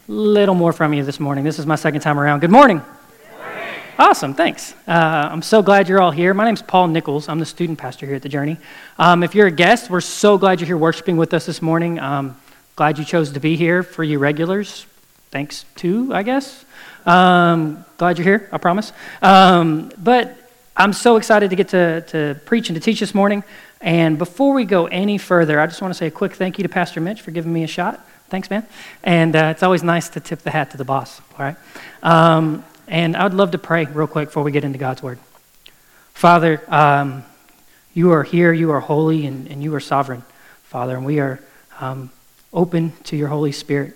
little more from you this morning. This is my second time around. Good morning. Good morning. Awesome, thanks. I'm so glad you're all here. My name's Paul Nichols. I'm the student pastor here at The Journey. If you're a guest, we're so glad you're here worshiping with us this morning. Glad you chose to be here. For you regulars, thanks too, I guess. Glad you're here, I promise. But I'm so excited to get to preach and to teach this morning. And before we go any further, I just want to say a quick thank you to Pastor Mitch for giving me a shot. Thanks, man. And it's always nice to tip the hat to the boss, all right? And I would love to pray real quick before we get into God's Word. Father, you are here, you are holy, and you are sovereign, Father, and we are open to your Holy Spirit.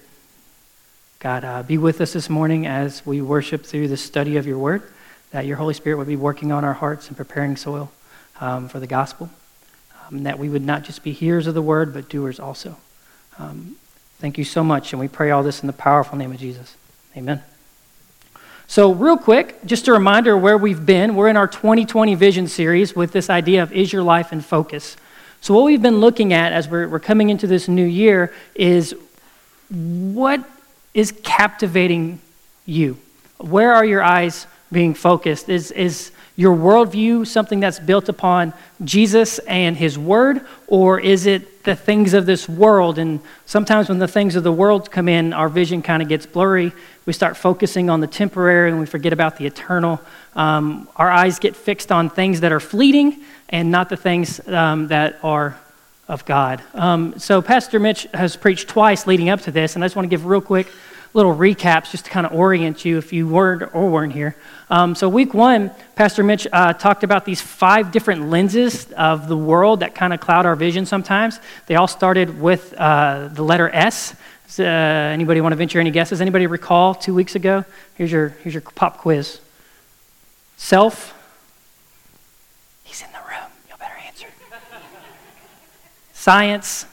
God, be with us this morning as we worship through the study of your Word, that your Holy Spirit would be working on our hearts and preparing soil for the gospel, that we would not just be hearers of the Word, but doers also. Thank you so much, and we pray all this in the powerful name of Jesus. Amen. So real quick, just a reminder where we've been. We're in our 2020 Vision series with this idea of Is Your Life in Focus? So what we've been looking at as we're coming into this new year is what is captivating you? Where are your eyes being focused? Is your worldview something that's built upon Jesus and his word, or is it the things of this world? And sometimes when the things of the world come in, our vision kind of gets blurry. We start focusing on the temporary and we forget about the eternal. Our eyes get fixed on things that are fleeting and not the things that are of God. So Pastor Mitch has preached twice leading up to this, and I just want to give real quick little recaps just to kind of orient you if you weren't here. So week one, Pastor Mitch talked about these 5 different lenses of the world that kind of cloud our vision sometimes. They all started with the letter S. Anybody want to venture any guesses? Anybody recall 2 weeks ago? Here's your pop quiz. Self. He's in the room. You better answer. Science.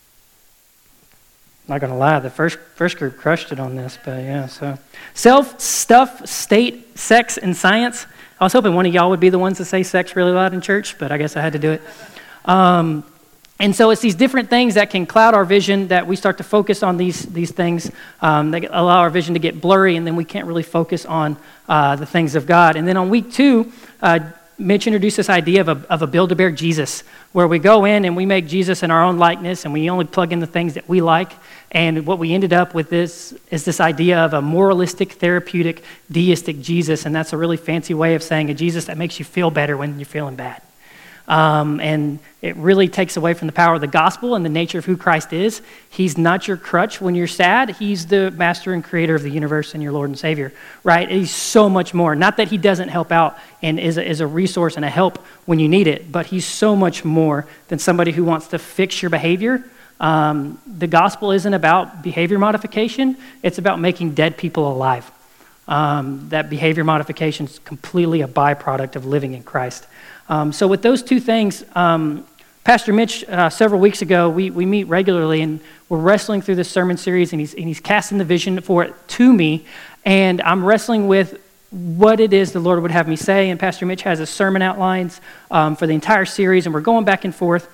Not going to lie, the first group crushed it on this, but yeah, so. Self, stuff, state, sex, and science. I was hoping one of y'all would be the ones to say sex really loud in church, but I guess I had to do it. And so it's these different things that can cloud our vision, that we start to focus on these things that allow our vision to get blurry, and then we can't really focus on the things of God. And then on week 2, Mitch introduced this idea of a Build-A-Bear Jesus, where we go in and we make Jesus in our own likeness, and we only plug in the things that we like. And what we ended up with this is this idea of a moralistic, therapeutic, deistic Jesus, and that's a really fancy way of saying a Jesus that makes you feel better when you're feeling bad. And it really takes away from the power of the gospel and the nature of who Christ is. He's not your crutch when you're sad. He's the master and creator of the universe and your Lord and Savior, right? He's so much more. Not that he doesn't help out and is a resource and a help when you need it, but he's so much more than somebody who wants to fix your behavior. The gospel isn't about behavior modification. It's about making dead people alive. That behavior modification is completely a byproduct of living in Christ. So with those two things, Pastor Mitch, several weeks ago, we meet regularly, and we're wrestling through this sermon series, and he's casting the vision for it to me, and I'm wrestling with what it is the Lord would have me say, and Pastor Mitch has his sermon outlines for the entire series, and we're going back and forth.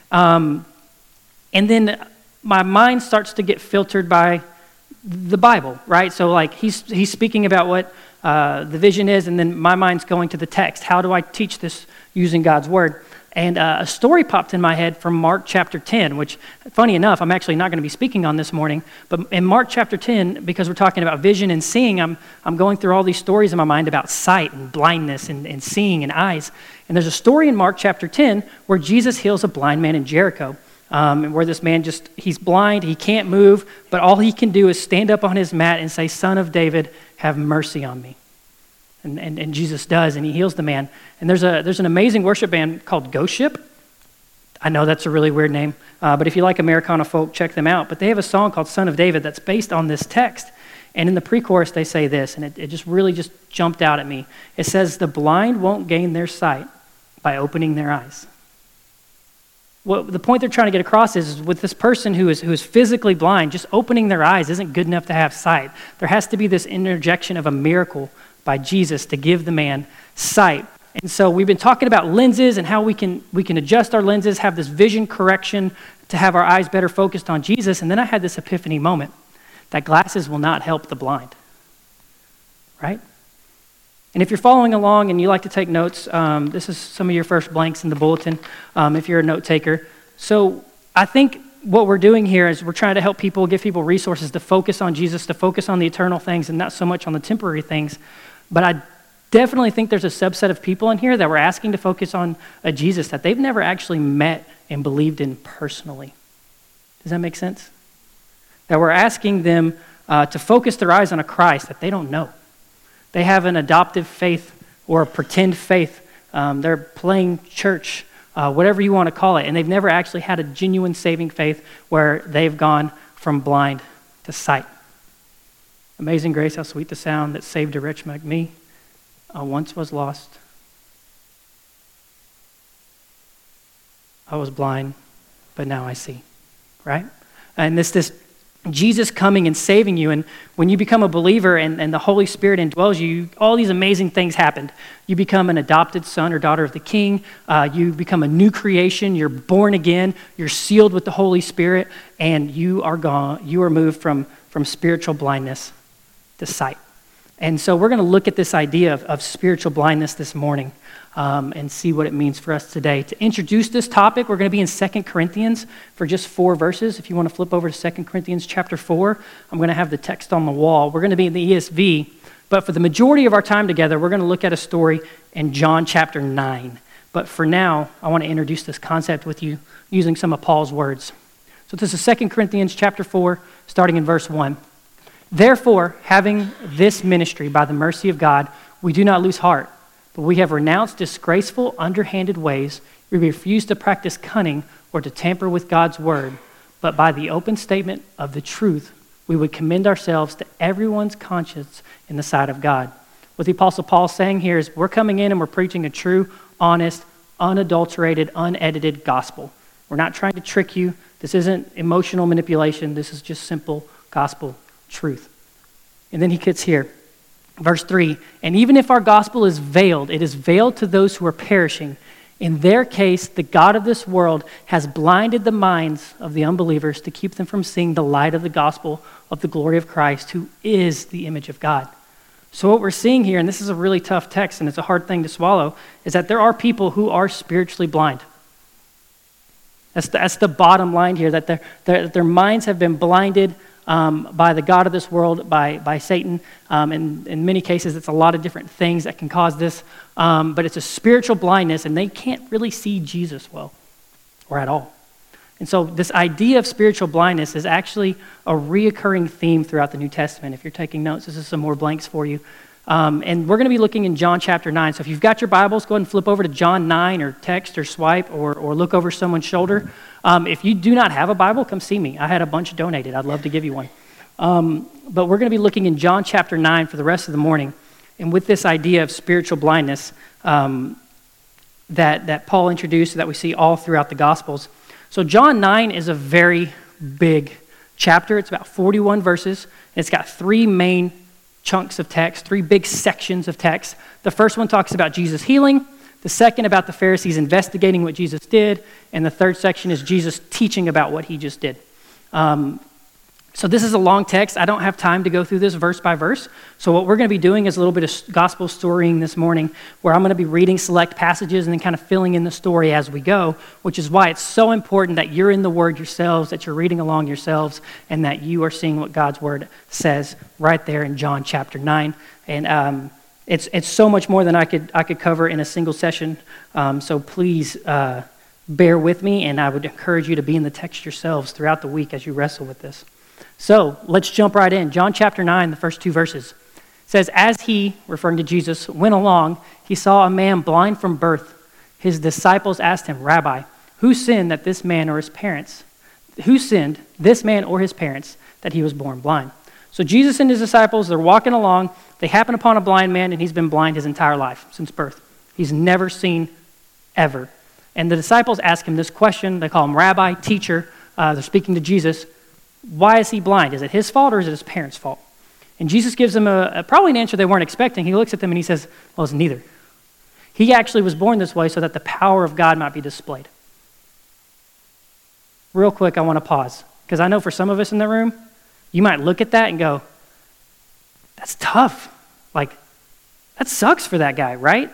And then my mind starts to get filtered by the Bible, right? So like he's speaking about what the vision is, and then my mind's going to the text. How do I teach this using God's word? And a story popped in my head from Mark chapter 10, which, funny enough, I'm actually not going to be speaking on this morning. But in Mark chapter 10, because we're talking about vision and seeing, I'm going through all these stories in my mind about sight and blindness and seeing and eyes. And there's a story in Mark chapter 10 where Jesus heals a blind man in Jericho. And where this man he's blind, he can't move, but all he can do is stand up on his mat and say, "Son of David, have mercy on me." And Jesus does, and he heals the man. And there's an amazing worship band called Ghost Ship. I know that's a really weird name, but if you like Americana folk, check them out. But they have a song called "Son of David" that's based on this text. And in the pre-chorus, they say this, and it just really just jumped out at me. It says, "The blind won't gain their sight by opening their eyes." Well, the point they're trying to get across is with this person who is physically blind, just opening their eyes isn't good enough to have sight. There has to be this interjection of a miracle by Jesus to give the man sight. And so we've been talking about lenses and how we can adjust our lenses, have this vision correction to have our eyes better focused on Jesus. And then I had this epiphany moment that glasses will not help the blind, right? And if you're following along and you like to take notes, this is some of your first blanks in the bulletin if you're a note taker. So I think what we're doing here is we're trying to help people, give people resources to focus on Jesus, to focus on the eternal things and not so much on the temporary things. But I definitely think there's a subset of people in here that we're asking to focus on a Jesus that they've never actually met and believed in personally. Does that make sense? That we're asking them to focus their eyes on a Christ that they don't know. They have an adoptive faith or a pretend faith. They're playing church, whatever you want to call it, and they've never actually had a genuine saving faith where they've gone from blind to sight. Amazing grace, how sweet the sound that saved a wretch like me. I once was lost. I was blind, but now I see, right? And this Jesus coming and saving you, and when you become a believer and the Holy Spirit indwells you, all these amazing things happened. You become an adopted son or daughter of the King. You become a new creation. You're born again. You're sealed with the Holy Spirit, and you are gone. You are moved from spiritual blindness to sight. And so we're going to look at this idea of spiritual blindness this morning and see what it means for us today. To introduce this topic, we're going to be in 2 Corinthians for just 4 verses. If you want to flip over to 2 Corinthians chapter 4, I'm going to have the text on the wall. We're going to be in the ESV, but for the majority of our time together, we're going to look at a story in John chapter 9. But for now, I want to introduce this concept with you using some of Paul's words. So this is 2 Corinthians chapter 4, starting in verse 1. Therefore, having this ministry by the mercy of God, we do not lose heart, but we have renounced disgraceful, underhanded ways. We refuse to practice cunning or to tamper with God's word, but by the open statement of the truth, we would commend ourselves to everyone's conscience in the sight of God. What the Apostle Paul is saying here is we're coming in and we're preaching a true, honest, unadulterated, unedited gospel. We're not trying to trick you. This isn't emotional manipulation. This is just simple gospel truth. And then he gets here, verse 3, and even if our gospel is veiled, it is veiled to those who are perishing. In their case, the God of this world has blinded the minds of the unbelievers to keep them from seeing the light of the gospel of the glory of Christ, who is the image of God. So what we're seeing here, and this is a really tough text and it's a hard thing to swallow, is that there are people who are spiritually blind. That's the bottom line here, that their minds have been blinded by the God of this world, by Satan. And in many cases, it's a lot of different things that can cause this. But it's a spiritual blindness, and they can't really see Jesus well or at all. And so this idea of spiritual blindness is actually a reoccurring theme throughout the New Testament. If you're taking notes, this is some more blanks for you. And we're going to be looking in John chapter 9. So if you've got your Bibles, go ahead and flip over to John 9 or text or swipe or look over someone's shoulder. If you do not have a Bible, come see me. I had a bunch donated. I'd love to give you one. But we're going to be looking in John chapter 9 for the rest of the morning. And with this idea of spiritual blindness that Paul introduced, that we see all throughout the Gospels. So John 9 is a very big chapter. It's about 41 verses. And it's got 3 main chunks of text, 3 big sections of text. The first one talks about Jesus healing. The second about the Pharisees investigating what Jesus did. And the third section is Jesus teaching about what he just did. So this is a long text. I don't have time to go through this verse by verse. So what we're going to be doing is a little bit of gospel storying this morning, where I'm going to be reading select passages and then kind of filling in the story as we go, which is why it's so important that you're in the Word yourselves, that you're reading along yourselves, and that you are seeing what God's Word says right there in John chapter 9. And it's so much more than I could cover in a single session. So please bear with me, and I would encourage you to be in the text yourselves throughout the week as you wrestle with this. So let's jump right in. John chapter 9, the first 2 verses. It says, as he, referring to Jesus, went along, he saw a man blind from birth. His disciples asked him, Rabbi, who sinned that this man or his parents? Who sinned, this man or his parents, that he was born blind? So Jesus and his disciples, they're walking along. They happen upon a blind man, and he's been blind his entire life, since birth. He's never seen ever. And the disciples ask him this question. They call him Rabbi, teacher. They're speaking to Jesus. Why is he blind? Is it his fault or is it his parents' fault? And Jesus gives them probably an answer they weren't expecting. He looks at them and he says, well, it's neither. He actually was born this way so that the power of God might be displayed. Real quick, I want to pause, because I know for some of us in the room, You might look at that and go, that's tough. Like, that sucks for that guy, right?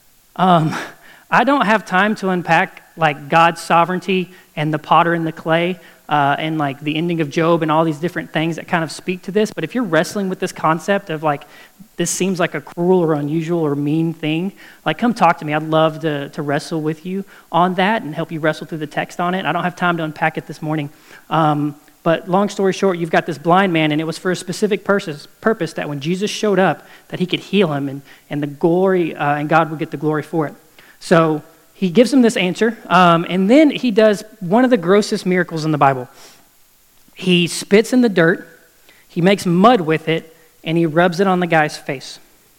I don't have time to unpack like God's sovereignty and the potter and the clay and like the ending of Job and all these different things that kind of speak to this. But if you're wrestling with this concept of like, this seems like a cruel or unusual or mean thing, like come talk to me. I'd love to wrestle with you on that and help you wrestle through the text on it. I don't have time to unpack it this morning. But long story short, you've got this blind man, and it was for a specific purpose that when Jesus showed up, that he could heal him and the glory, and God would get the glory for it. So he gives him this answer, and then he does one of the grossest miracles in the Bible. He spits in the dirt, he makes mud with it, and he rubs it on the guy's face.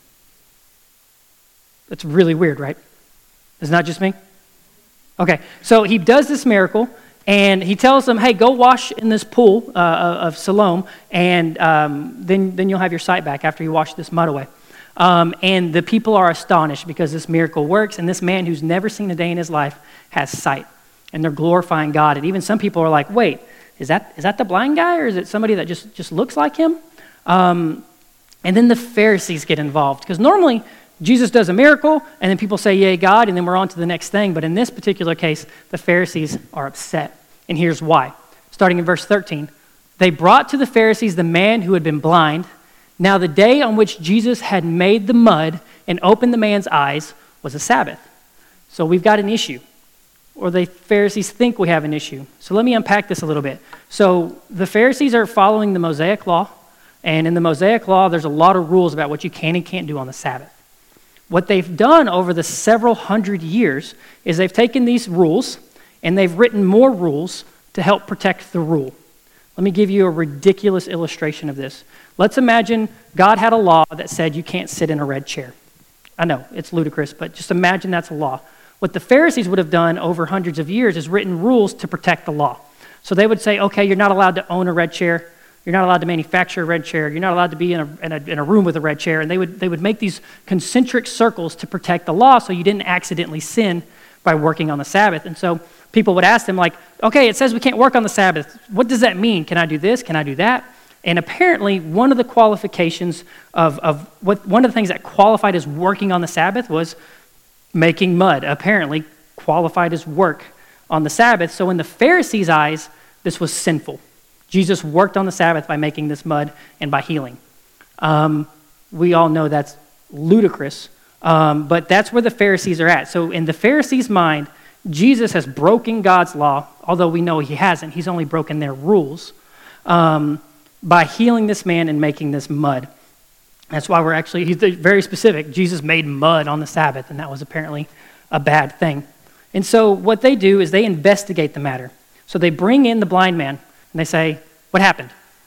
That's really weird, right? It's not just me? Okay, so he does this miracle, and he tells them, hey, go wash in this pool of Siloam, and then you'll have your sight back after you wash this mud away. And the people are astonished because this miracle works, and this man who's never seen a day in his life has sight, and they're glorifying God. And even some people are like, wait, is that the blind guy, or is it somebody that just looks like him? And then the Pharisees get involved, because normally Jesus does a miracle, and then people say, yay, God, and then we're on to the next thing. But in this particular case, the Pharisees are upset, and here's why. Starting in verse 13, they brought to the Pharisees the man who had been blind. Now the day on which Jesus had made the mud and opened the man's eyes was a Sabbath. So we've got an issue, or the Pharisees think we have an issue. So let me unpack this a little bit. So the Pharisees are following the Mosaic law, and in the Mosaic law, there's a lot of rules about what you can and can't do on the Sabbath. What they've done over the several hundred years is they've taken these rules and they've written more rules to help protect the rule. Let me give you a ridiculous illustration of this. Let's imagine God had a law that said you can't sit in a red chair. I know, it's ludicrous, but just imagine that's a law. What the Pharisees would have done over hundreds of years is written rules to protect the law. So they would say, okay, you're not allowed to own a red chair. You're not allowed to manufacture a red chair. You're not allowed to be in a room with a red chair. And they would make these concentric circles to protect the law so you didn't accidentally sin by working on the Sabbath. And so people would ask them like, okay, it says we can't work on the Sabbath. What does that mean? Can I do this? Can I do that? And apparently one of the qualifications one of the things that qualified as working on the Sabbath was making mud. Apparently qualified as work on the Sabbath. So in the Pharisees' eyes, this was sinful. Jesus worked on the Sabbath by making this mud and by healing. We all know that's ludicrous, but that's where the Pharisees are at. So in the Pharisees' mind, Jesus has broken God's law, although we know he hasn't. He's only broken their rules by healing this man and making this mud. That's why he's very specific. Jesus made mud on the Sabbath, and that was apparently a bad thing. And so what they do is they investigate the matter. So they bring in the blind man, and they say, what happened?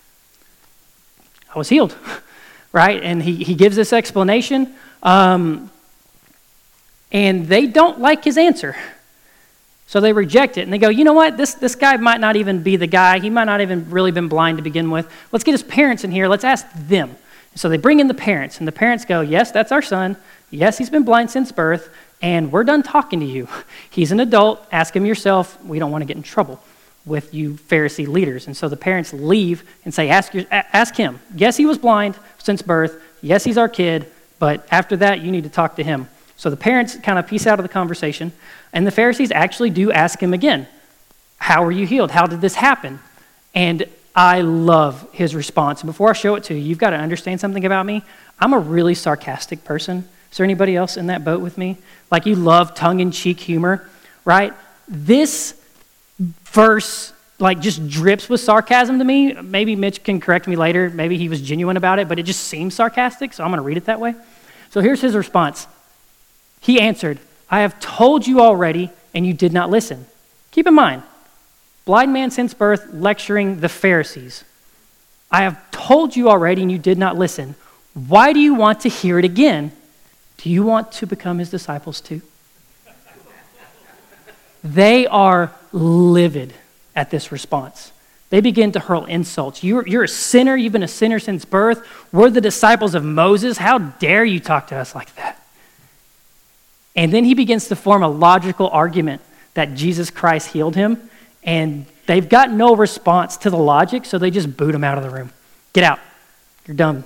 I was healed, right? And he gives this explanation, and they don't like his answer. So they reject it, and they go, you know what? This guy might not even be the guy. He might not even really been blind to begin with. Let's get his parents in here. Let's ask them. So they bring in the parents, and the parents go, yes, that's our son. Yes, he's been blind since birth, and we're done talking to you. He's an adult. Ask him yourself. We don't want to get in trouble with you Pharisee leaders. And so the parents leave and say, ask him. Yes, he was blind since birth. Yes, he's our kid, but after that, you need to talk to him. So the parents kind of piece out of the conversation, and the Pharisees actually do ask him again, how were you healed? How did this happen? And I love his response. And before I show it to you, you've got to understand something about me. I'm a really sarcastic person. Is there anybody else in that boat with me? Like you love tongue-in-cheek humor, right? This verse like just drips with sarcasm to me. Maybe Mitch can correct me later. Maybe he was genuine about it, but it just seems sarcastic, so I'm going to read it that way. So here's his response. He answered, I have told you already, and you did not listen. Keep in mind, blind man since birth lecturing the Pharisees. I have told you already, and you did not listen. Why do you want to hear it again? Do you want to become his disciples too? They are livid at this response. They begin to hurl insults. You're a sinner. You've been a sinner since birth. We're the disciples of Moses. How dare you talk to us like that? And then he begins to form a logical argument that Jesus Christ healed him, and they've got no response to the logic, so they just boot him out of the room. Get out. You're dumb.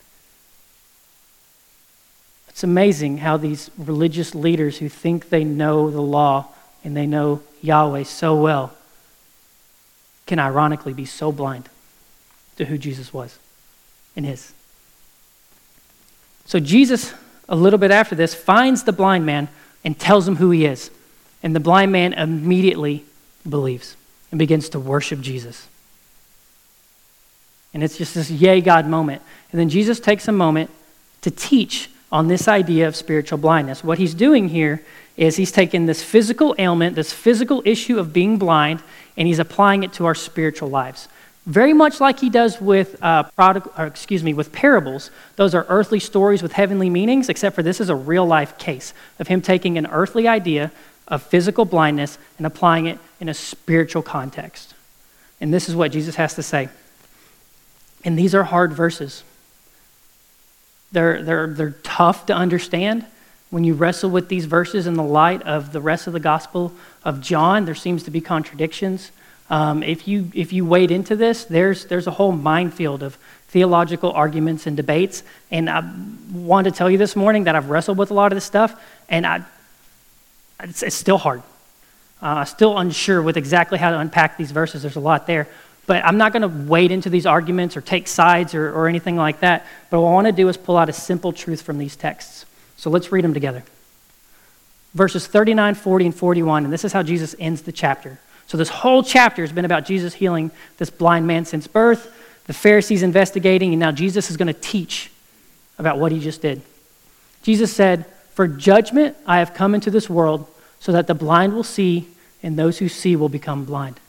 It's amazing how these religious leaders who think they know the law and they know Yahweh so well can ironically be so blind to who Jesus was and is. So Jesus, a little bit after this, finds the blind man and tells him who he is. And the blind man immediately believes and begins to worship Jesus. And it's just this yay God moment. And then Jesus takes a moment to teach on this idea of spiritual blindness. What he's doing here is he's taking this physical ailment, this physical issue of being blind, and he's applying it to our spiritual lives. Very much like he does with with parables. Those are earthly stories with heavenly meanings, except for this is a real life case of him taking an earthly idea of physical blindness and applying it in a spiritual context. And this is what Jesus has to say. And these are hard verses. They're tough to understand. When you wrestle with these verses in the light of the rest of the Gospel of John, there seems to be contradictions. If you wade into this, there's a whole minefield of theological arguments and debates. And I want to tell you this morning that I've wrestled with a lot of this stuff, and it's still hard. Still unsure with exactly how to unpack these verses. There's a lot there. But I'm not going to wade into these arguments or take sides or anything like that. But what I want to do is pull out a simple truth from these texts. So let's read them together. Verses 39, 40, and 41, and this is how Jesus ends the chapter. So this whole chapter has been about Jesus healing this blind man since birth, the Pharisees investigating, and now Jesus is going to teach about what he just did. Jesus said, "For judgment I have come into this world, so that the blind will see, and those who see will become blind."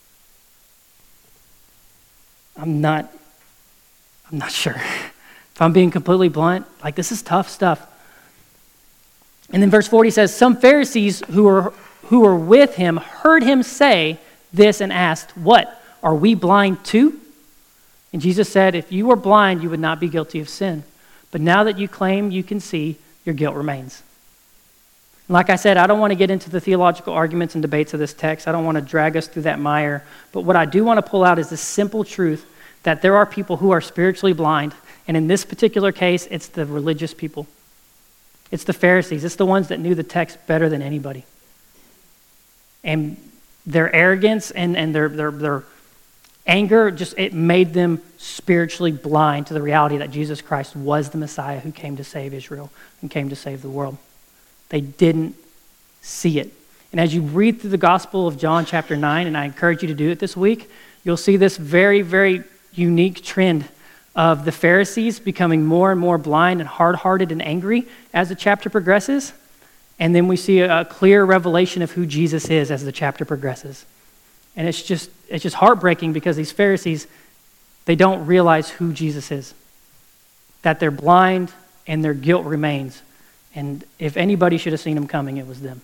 I'm not sure. If I'm being completely blunt, this is tough stuff. And then verse 40 says, "Some Pharisees who were with him heard him say this and asked, 'What? Are we blind too?' And Jesus said, 'If you were blind, you would not be guilty of sin. But now that you claim you can see, your guilt remains.'" And like I said, I don't want to get into the theological arguments and debates of this text. I don't want to drag us through that mire. But what I do want to pull out is this simple truth that there are people who are spiritually blind. And in this particular case, it's the religious people. It's the Pharisees. It's the ones that knew the text better than anybody. And their arrogance and their anger, it made them spiritually blind to the reality that Jesus Christ was the Messiah who came to save Israel and came to save the world. They didn't see it. And as you read through the Gospel of John chapter 9, and I encourage you to do it this week, you'll see this very, very unique trend of the Pharisees becoming more and more blind and hard-hearted and angry as the chapter progresses. And then we see a clear revelation of who Jesus is as the chapter progresses. And it's just heartbreaking because these Pharisees, they don't realize who Jesus is. That they're blind and their guilt remains. And if anybody should have seen him coming, it was them.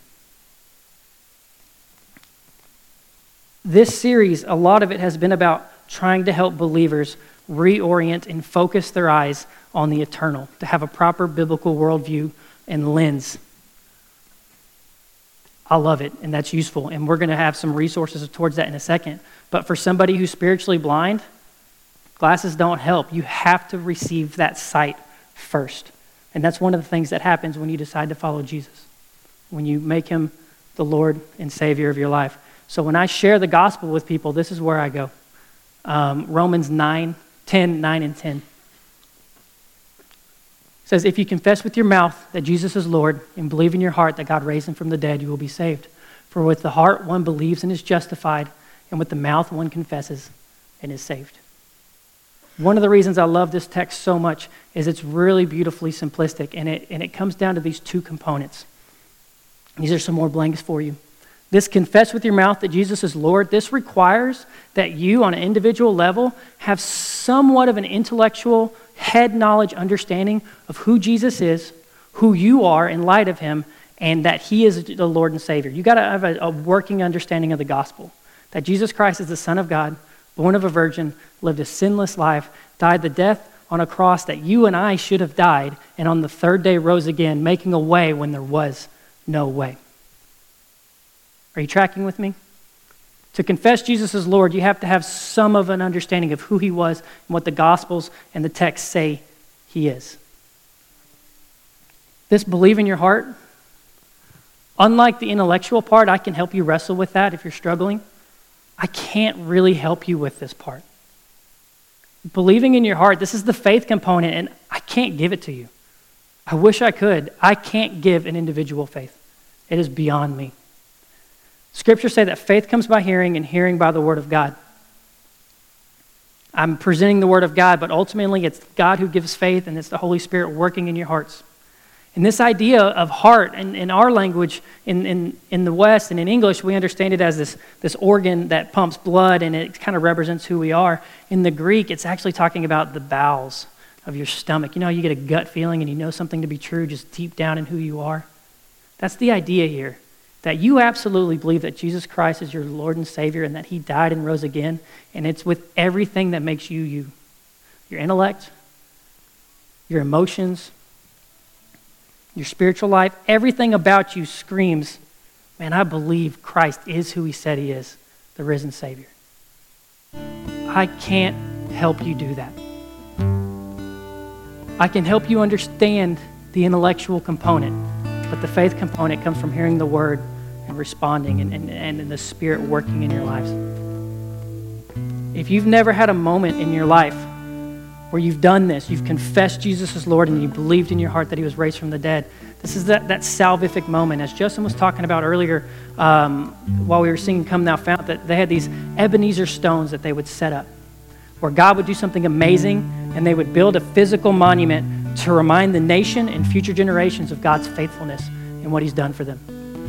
This series, a lot of it has been about trying to help believers reorient and focus their eyes on the eternal, to have a proper biblical worldview and lens. I love it, and that's useful, and we're going to have some resources towards that in a second. But for somebody who's spiritually blind, glasses don't help. You have to receive that sight first. And that's one of the things that happens when you decide to follow Jesus, when you make him the Lord and Savior of your life. So when I share the gospel with people, this is where I go. Romans 9, 10 and 10. It says, "If you confess with your mouth that Jesus is Lord and believe in your heart that God raised him from the dead, you will be saved. For with the heart one believes and is justified, and with the mouth one confesses and is saved." One of the reasons I love this text so much is it's really beautifully simplistic, and it comes down to these two components. These are some more blanks for you. This confess with your mouth that Jesus is Lord, this requires that you, on an individual level, have somewhat of an intellectual, head knowledge understanding of who Jesus is, who you are in light of him, and that he is the Lord and Savior. You got to have a working understanding of the gospel, that Jesus Christ is the Son of God, born of a virgin, lived a sinless life, died the death on a cross that you and I should have died, and on the third day rose again, making a way when there was no way. Are you tracking with me? To confess Jesus as Lord, you have to have some of an understanding of who he was and what the Gospels and the texts say he is. This believe in your heart, unlike the intellectual part, I can help you wrestle with that if you're struggling. I can't really help you with this part. Believing in your heart, this is the faith component, and I can't give it to you. I wish I could. I can't give an individual faith. It is beyond me. Scriptures say that faith comes by hearing and hearing by the word of God. I'm presenting the word of God, but ultimately it's God who gives faith, and it's the Holy Spirit working in your hearts. And this idea of heart, in our language, in the West and in English, we understand it as this organ that pumps blood, and it kind of represents who we are. In the Greek, it's actually talking about the bowels of your stomach. You know how you get a gut feeling and you know something to be true just deep down in who you are? That's the idea here, that you absolutely believe that Jesus Christ is your Lord and Savior and that he died and rose again, and it's with everything that makes you you. Your intellect, your emotions, your spiritual life, everything about you screams, man, I believe Christ is who he said he is, the risen Savior. I can't help you do that. I can help you understand the intellectual component, but the faith component comes from hearing the word and responding and the Spirit working in your lives. If you've never had a moment in your life where you've done this, you've confessed Jesus as Lord and you believed in your heart that he was raised from the dead, this is that salvific moment. As Justin was talking about earlier while we were singing Come Thou Fount, that they had these Ebenezer stones that they would set up where God would do something amazing and they would build a physical monument to remind the nation and future generations of God's faithfulness and what he's done for them.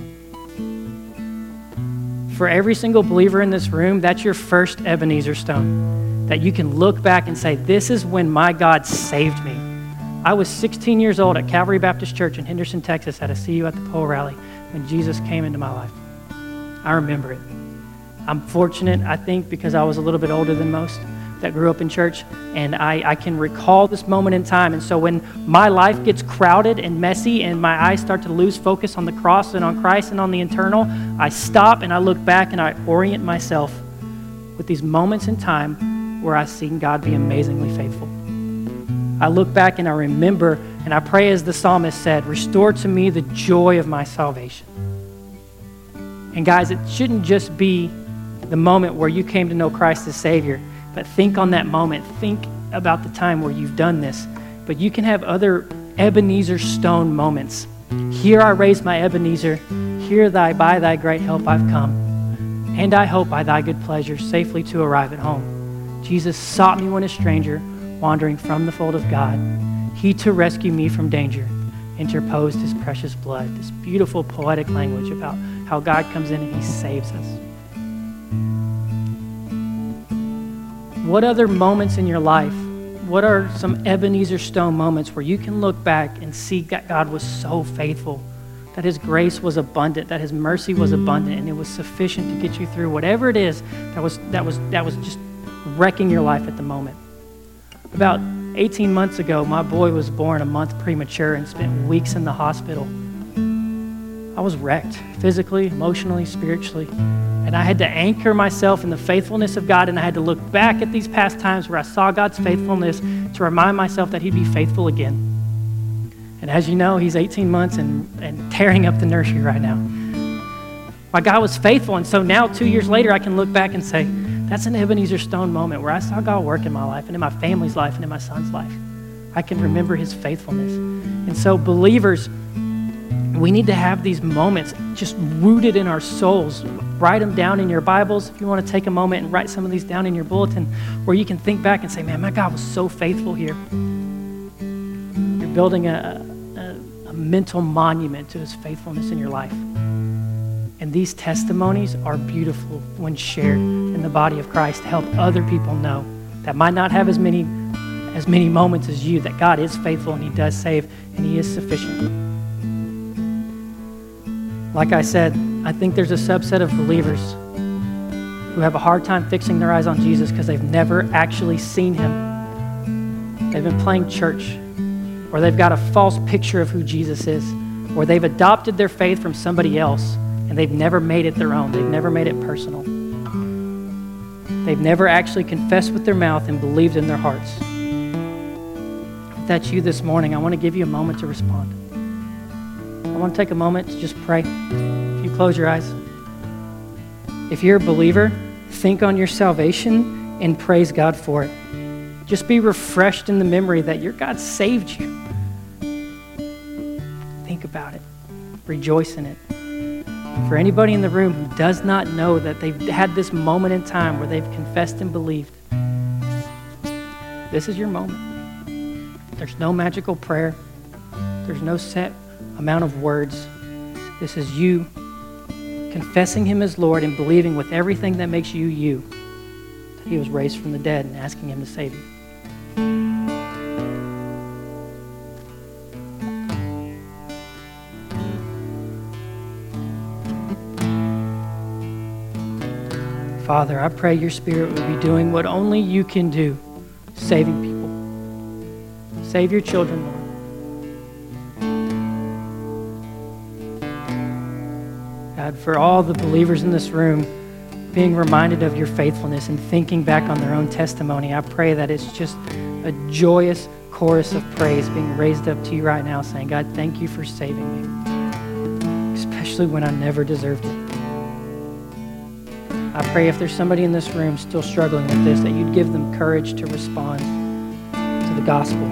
For every single believer in this room, that's your first Ebenezer stone. That you can look back and say, this is when my God saved me. I was 16 years old at Calvary Baptist Church in Henderson, Texas at a See You at the Pole rally when Jesus came into my life. I remember it. I'm fortunate, I think, because I was a little bit older than most that grew up in church, and I can recall this moment in time. And so when my life gets crowded and messy and my eyes start to lose focus on the cross and on Christ and on the eternal, I stop and I look back and I orient myself with these moments in time where I've seen God be amazingly faithful. I look back and I remember and I pray as the psalmist said, restore to me the joy of my salvation. And guys, it shouldn't just be the moment where you came to know Christ as Savior, but think on that moment. Think about the time where you've done this. But you can have other Ebenezer stone moments. Here I raise my Ebenezer. Here by thy great help I've come. And I hope by thy good pleasure safely to arrive at home. Jesus sought me when a stranger, wandering from the fold of God. He to rescue me from danger interposed his precious blood. This beautiful poetic language about how God comes in and he saves us. What other moments in your life, what are some Ebenezer stone moments where you can look back and see that God was so faithful, that his grace was abundant, that his mercy was abundant, and it was sufficient to get you through whatever it is that was just wrecking your life at the moment? About 18 months ago, my boy was born a month premature and spent weeks in the hospital. I was wrecked, physically, emotionally, spiritually. And I had to anchor myself in the faithfulness of God, and I had to look back at these past times where I saw God's faithfulness to remind myself that he'd be faithful again. And as you know, he's 18 months and tearing up the nursery right now. My God was faithful, and so now 2 years later, I can look back and say, that's an Ebenezer stone moment where I saw God work in my life and in my family's life and in my son's life. I can remember his faithfulness. And so believers, we need to have these moments just rooted in our souls. Write them down in your Bibles. If you want to take a moment and write some of these down in your bulletin where you can think back and say, man, my God was so faithful here. You're building a mental monument to his faithfulness in your life. And these testimonies are beautiful when shared in the body of Christ to help other people know that might not have as many moments as you, that God is faithful and he does save and he is sufficient. Like I said, I think there's a subset of believers who have a hard time fixing their eyes on Jesus because they've never actually seen him. They've been playing church, or they've got a false picture of who Jesus is, or they've adopted their faith from somebody else and they've never made it their own. They've never made it personal. They've never actually confessed with their mouth and believed in their hearts. If that's you this morning, I want to give you a moment to respond. I want to take a moment to just pray. If you close your eyes. If you're a believer, think on your salvation and praise God for it. Just be refreshed in the memory that your God saved you. Think about it. Rejoice in it. For anybody in the room who does not know that they've had this moment in time where they've confessed and believed, this is your moment. There's no magical prayer. There's no set amount of words. This is you confessing him as Lord and believing with everything that makes you you, that he was raised from the dead, and asking him to save you. Father, I pray your Spirit will be doing what only you can do, saving people. Save your children, Lord. God, for all the believers in this room being reminded of your faithfulness and thinking back on their own testimony, I pray that it's just a joyous chorus of praise being raised up to you right now, saying, God, thank you for saving me, especially when I never deserved it. I pray if there's somebody in this room still struggling with this, that you'd give them courage to respond to the gospel.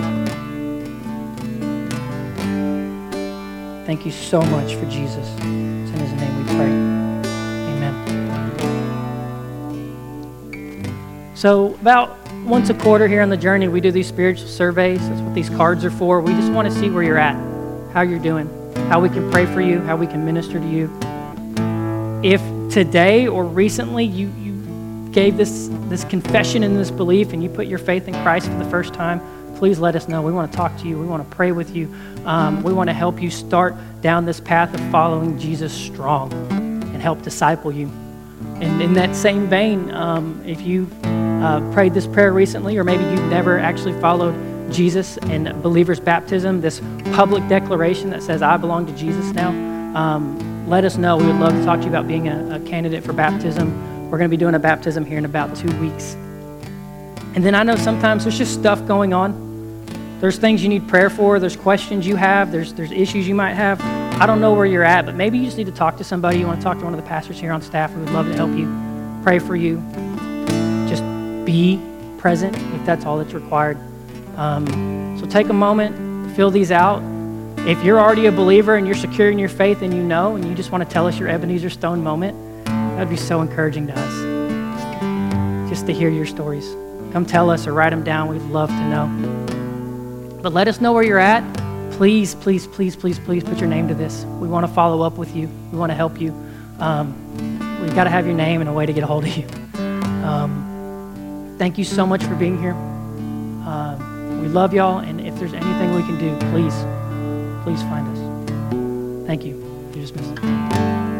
Thank you so much for Jesus. It's in his name we pray. Amen. So about once a quarter here on the journey, we do these spiritual surveys. That's what these cards are for. We just want to see where you're at, how you're doing, how we can pray for you, how we can minister to you. If today or recently you gave this confession and this belief and you put your faith in Christ for the first time, please let us know. We want to talk to you. We want to pray with you. We want to help you start down this path of following Jesus strong and help disciple you. And in that same vein, if you prayed this prayer recently, or maybe you've never actually followed Jesus in believer's baptism, this public declaration that says, I belong to Jesus now, let us know. We would love to talk to you about being a candidate for baptism. We're going to be doing a baptism here in about 2 weeks. And then I know sometimes there's just stuff going on. There's things you need prayer for. There's questions you have. There's issues you might have. I don't know where you're at, but maybe you just need to talk to somebody. You want to talk to one of the pastors here on staff. We would love to help you, pray for you. Just be present if that's all that's required. So take a moment, fill these out. If you're already a believer and you're secure in your faith and you know, and you just want to tell us your Ebenezer Stone moment, that would be so encouraging to us, just to hear your stories. Come tell us or write them down. We'd love to know. But let us know where you're at. Please, please, please, please, please put your name to this. We want to follow up with you. We want to help you. We've got to have your name and a way to get a hold of you. Thank you so much for being here. We love y'all, and if there's anything we can do, please find us. Thank you. You're dismissed.